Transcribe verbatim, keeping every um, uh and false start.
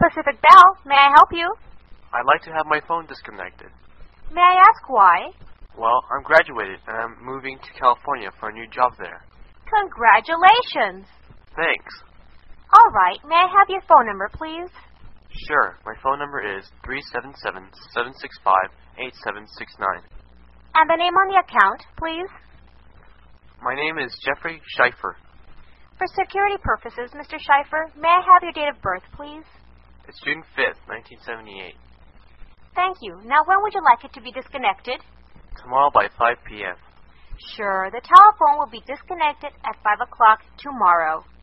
Pacific Bell. May I help you? I'd like to have my phone disconnected. May I ask why? Well, I'm graduated and I'm moving to California for a new job there. Congratulations. Thanks. All right. May I have your phone number, please? Sure. My phone number is three seven seven, seven six five, eight seven six nine. And the name on the account, please? My name is Jeffrey Schieffer. For security purposes, Mister Schieffer, may I have your date of birth, please? It's June fifth, nineteen seventy-eight. Thank you. Now, when would you like it to be disconnected? Tomorrow by five p m Sure. The telephone will be disconnected at five o'clock tomorrow.